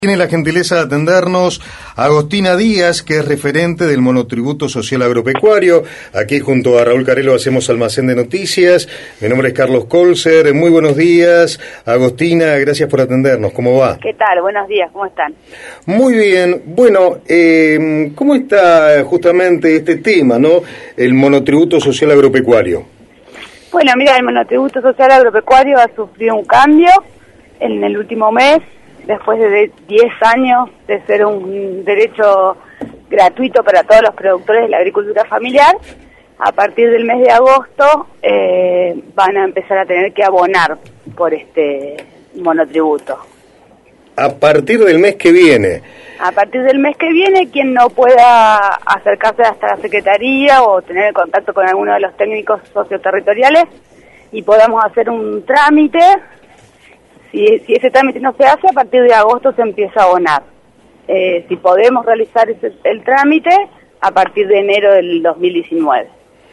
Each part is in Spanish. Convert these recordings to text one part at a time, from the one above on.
Tiene la gentileza de atendernos Agostina Díaz, que es referente del Monotributo Social Agropecuario. Aquí junto a Raúl Carelo hacemos Almacén de Noticias. Mi nombre es Carlos Colser. Muy buenos días. Agostina, gracias por atendernos. ¿Cómo va? ¿Qué tal? Buenos días, ¿cómo están? Muy bien. Bueno, ¿cómo está justamente este tema, no? El Monotributo Social Agropecuario. Bueno, mira, el Monotributo Social Agropecuario ha sufrido un cambio en el último mes. Después de 10 años de ser un derecho gratuito para todos los productores de la agricultura familiar, a partir del mes de agosto van a empezar a tener que abonar por este monotributo. A partir del mes que viene. A partir del mes que viene, quien no pueda acercarse hasta la Secretaría o tener contacto con alguno de los técnicos socioterritoriales y podamos hacer un trámite. Si ese trámite no se hace, a partir de agosto se empieza a abonar. Si podemos realizar el trámite, a partir de enero del 2019.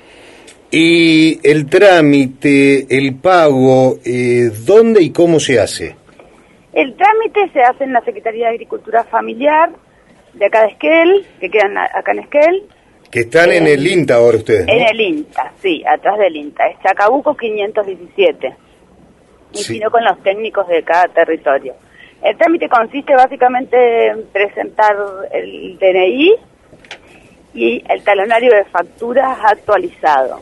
Y el trámite, el pago, ¿dónde y cómo se hace? El trámite se hace en la Secretaría de Agricultura Familiar de acá de Esquel, que quedan acá en Esquel. Que están en el INTA ahora ustedes, ¿no? En el INTA, sí, atrás del INTA. Es Chacabuco 517. Y sí. sino con los técnicos de cada territorio. El trámite consiste básicamente en presentar el DNI y el talonario de facturas actualizado.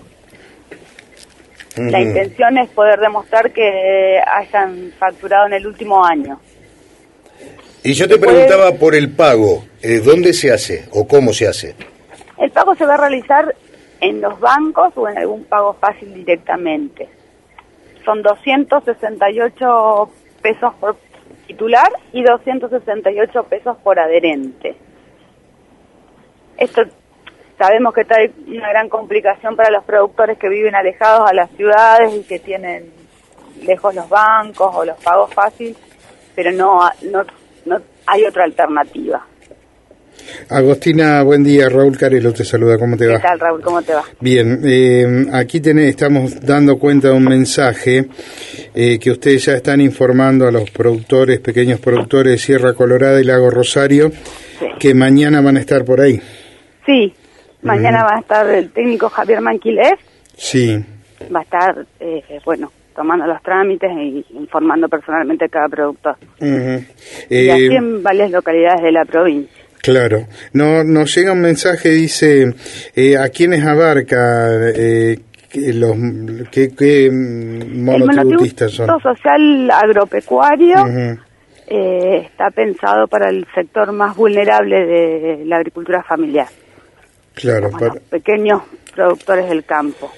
La intención es poder demostrar que hayan facturado en el último año. Y yo te preguntaba por el pago, ¿dónde se hace o cómo se hace? El pago se va a realizar en los bancos o en algún pago fácil directamente. Son 268 pesos por titular y 268 pesos por adherente. Esto sabemos que trae una gran complicación para los productores que viven alejados a las ciudades y que tienen lejos los bancos o los pagos fáciles, pero no hay otra alternativa. Agostina, buen día. Raúl Carelo te saluda. ¿Cómo te va? ¿Qué tal, Raúl? ¿Cómo te va? Bien. Aquí estamos dando cuenta de un mensaje que ustedes ya están informando a los productores, pequeños productores de Sierra Colorada y Lago Rosario, sí, que mañana van a estar por ahí. Sí, mañana va a estar el técnico Javier Manquilés. Sí. Va a estar, tomando los trámites e informando personalmente a cada productor. Y así en varias localidades de la provincia. Claro. Nos llega un mensaje, dice, ¿a quiénes abarca qué monotributistas son? El Monotributo Social Agropecuario está pensado para el sector más vulnerable de la agricultura familiar. Claro. Para los pequeños productores del campo.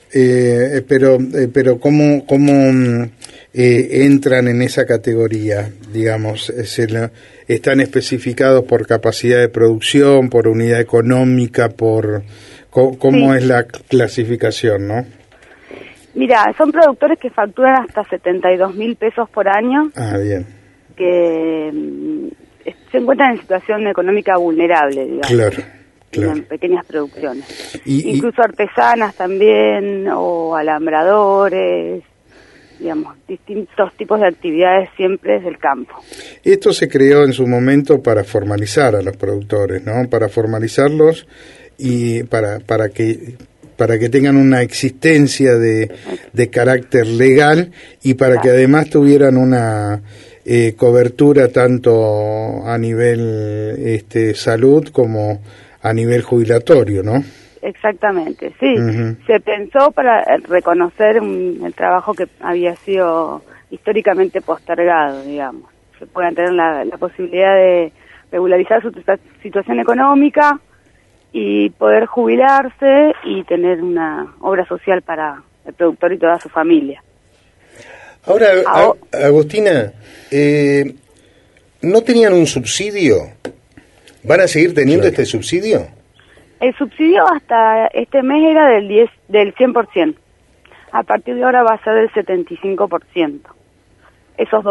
Pero ¿cómo entran en esa categoría? Digamos, ¿están especificados por capacidad de producción, por unidad económica, cómo es la clasificación, no? Mira, son productores que facturan hasta 72.000 pesos por año. Ah, bien. Que se encuentran en situación económica vulnerable, digamos. Claro. En pequeñas producciones. Incluso artesanas también, o alambradores, digamos, distintos tipos de actividades siempre desde el campo. Esto se creó en su momento para formalizar a los productores, ¿no? Para formalizarlos y para que tengan una existencia de carácter legal y para que además tuvieran una cobertura tanto a nivel salud como a nivel jubilatorio, ¿no? Exactamente, sí. Se pensó para reconocer el trabajo que había sido históricamente postergado, digamos. Se puedan tener la posibilidad de regularizar su situación económica y poder jubilarse y tener una obra social para el productor y toda su familia. Ahora, Agostina, ¿no tenían un subsidio? ¿Van a seguir teniendo este subsidio? El subsidio hasta este mes era del 100%. A partir de ahora va a ser del 75%. Esos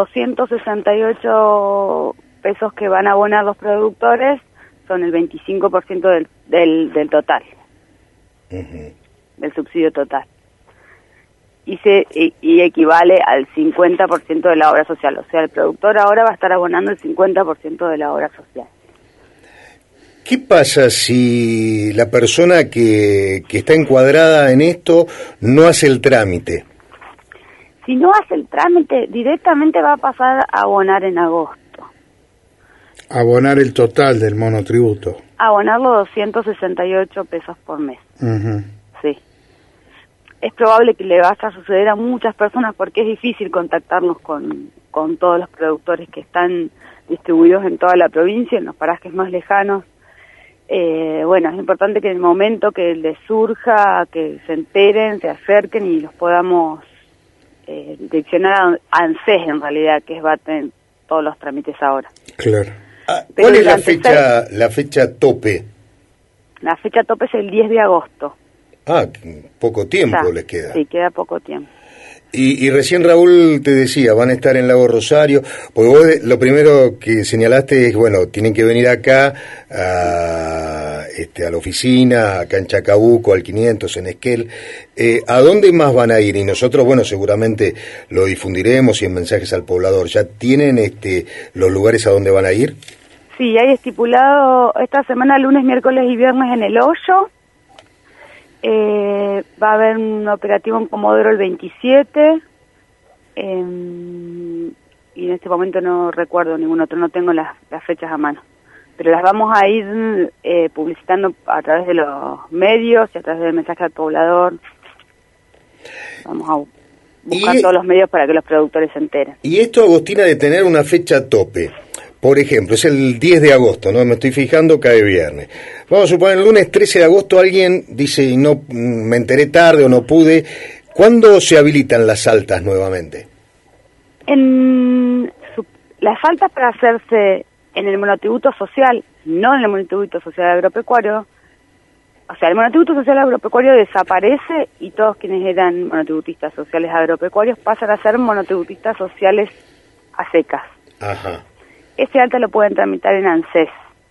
268 pesos que van a abonar los productores son el 25% del total. Del subsidio total. y equivale al 50% de la obra social. O sea, el productor ahora va a estar abonando el 50% de la obra social. ¿Qué pasa si la persona que está encuadrada en esto no hace el trámite? Si no hace el trámite, directamente va a pasar a abonar en agosto. Abonar el total del monotributo. Abonar los 268 pesos por mes. Uh-huh. Sí. Es probable que le vaya a suceder a muchas personas porque es difícil contactarnos con todos los productores que están distribuidos en toda la provincia, en los parajes más lejanos. Bueno, es importante que en el momento que les surja, que se enteren, se acerquen y los podamos direccionar a ANSES, en realidad, que va a tener todos los trámites ahora. Claro. ¿Cuál es la fecha tope? La fecha tope es el 10 de agosto. Poco tiempo les queda. Sí, queda poco tiempo. Y recién Raúl te decía, van a estar en Lago Rosario, porque vos lo primero que señalaste es, bueno, tienen que venir acá a la oficina, acá en Chacabuco, al 500, en Esquel. ¿A dónde más van a ir? Y nosotros, bueno, seguramente lo difundiremos y en mensajes al poblador. ¿Ya tienen los lugares a donde van a ir? Sí, hay estipulado esta semana, lunes, miércoles y viernes en El Hoyo. Va a haber un operativo en Comodoro el 27 y en este momento no recuerdo ningún otro, no tengo las fechas a mano, pero las vamos a ir publicitando a través de los medios y a través del mensaje al poblador. Vamos a buscar todos los medios para que los productores se enteren. Y esto, Agostina, de tener una fecha tope, por ejemplo, es el 10 de agosto, ¿no? Me estoy fijando, cae viernes. Vamos a suponer el lunes 13 de agosto alguien dice, y no me enteré tarde o no pude. ¿Cuándo se habilitan las altas nuevamente? Las altas para hacerse en el monotributo social, no en el monotributo social agropecuario. O sea, el monotributo social agropecuario desaparece y todos quienes eran monotributistas sociales agropecuarios pasan a ser monotributistas sociales a secas. Ajá. Ese alta lo pueden tramitar en ANSES.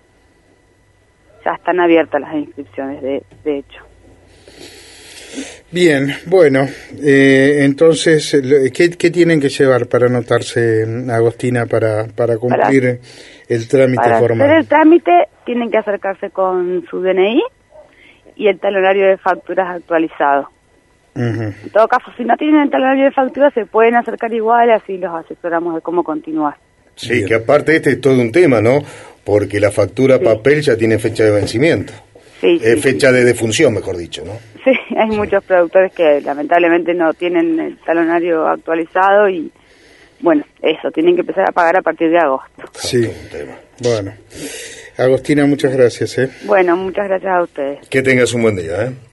Ya están abiertas las inscripciones, de hecho. Bien, bueno, entonces, ¿qué tienen que llevar para anotarse, Agostina, para cumplir el trámite formal? Para hacer el trámite tienen que acercarse con su DNI y el talonario de facturas actualizado. Uh-huh. En todo caso, si no tienen el talonario de facturas, se pueden acercar igual, así los asesoramos de cómo continuar. Sí, bien. Que aparte es todo un tema, ¿no? Porque la factura papel ya tiene fecha de vencimiento. Sí, fecha de defunción, mejor dicho, ¿no? Sí, hay muchos productores que lamentablemente no tienen el talonario actualizado y, bueno, eso, tienen que empezar a pagar a partir de agosto. Sí, bueno. Agostina, muchas gracias. Bueno, muchas gracias a ustedes. Que tengas un buen día, ¿eh?